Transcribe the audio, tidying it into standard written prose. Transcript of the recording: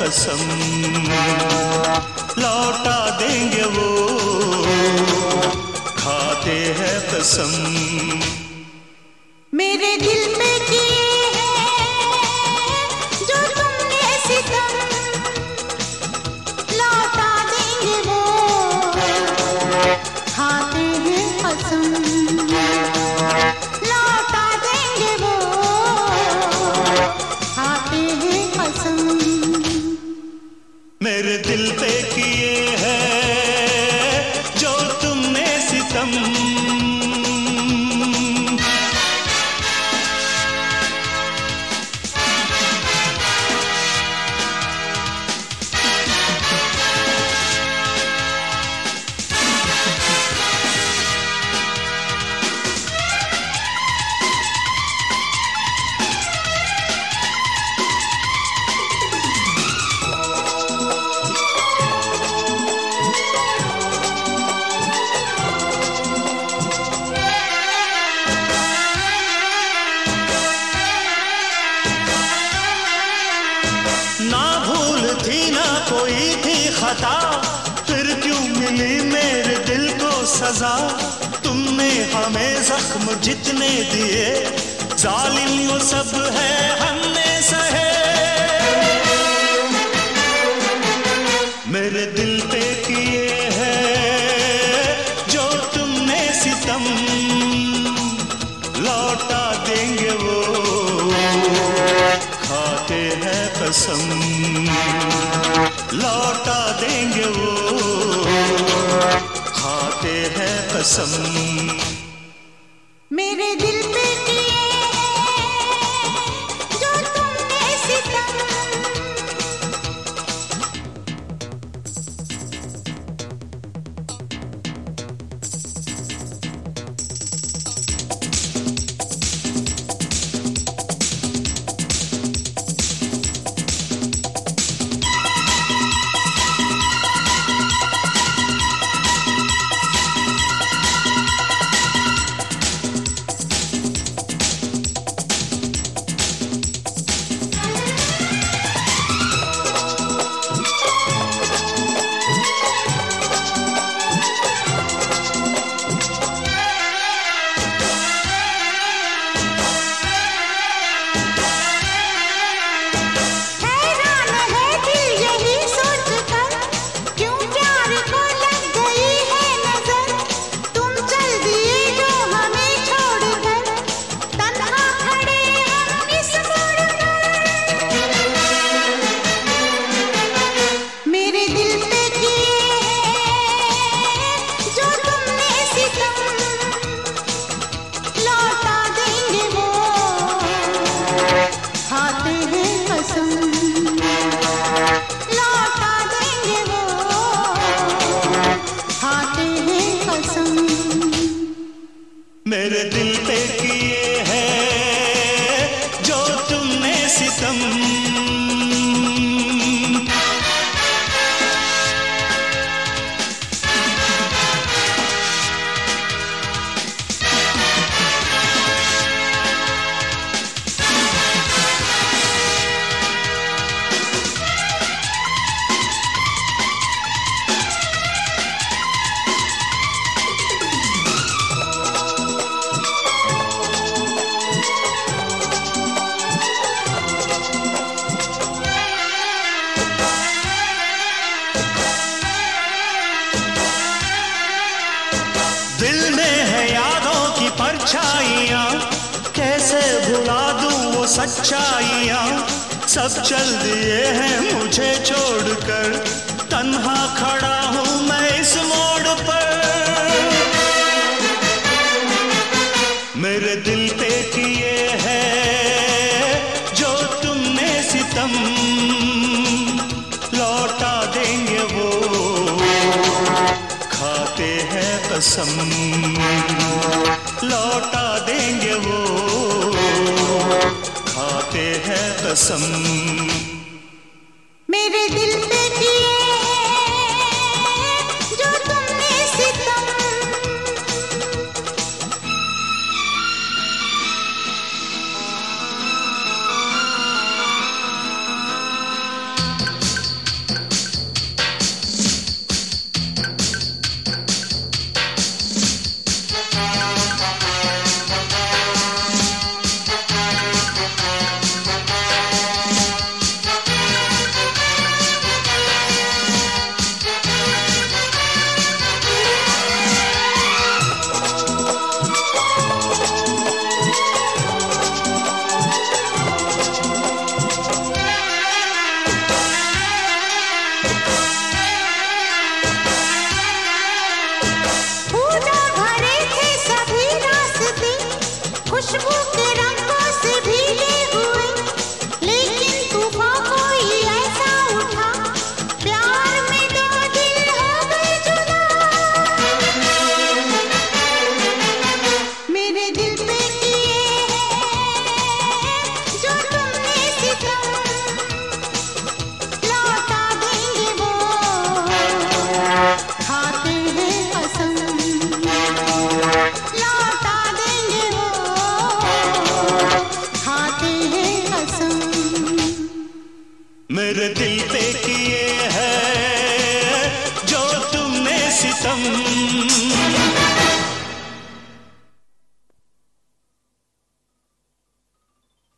कसम, लौटा देंगे वो, खाते हैं कसम। मेरे दिल पे किए हैं जो तुमने सितम, लौटा देंगे वो, खाते हैं कसम, लौटा देंगे वो, खाते हैं कसम। मेरे दिल पे किए हैं जो तुमने सितम, ना भूल थी ना कोई थी खता, फिर क्यों मिली मेरे दिल को सजा। तुमने हमें जख्म जितने दिए, जालिम वो सब है हमने सहे। मेरे दिल पे किए हैं जो तुमने सितम, लौटा देंगे वो, खाते हैं कसम, लौटा देंगे वो, खाते हैं कसम। मेरे दिल पे किए हैं जो तुमने सितम, मेरे दिल पे किए हैं जो तुमने सितम, दिल में है यादों की परछाइयाँ, कैसे भुला दूँ वो सच्चाइयाँ। सब चल दिए हैं मुझे छोड़कर, तन्हा खड़ा हूँ मैं इस मोड़ पर। मेरे दिल पे किए हैं जो तुमने सितम, लौटा देंगे वो, खाते हैं कसम, लौटा देंगे वो, खाते हैं कसम। मेरे दिल पे किए हैं जो तुमने सितम, मेरे दिल पे किए हैं जो तुमने सितम।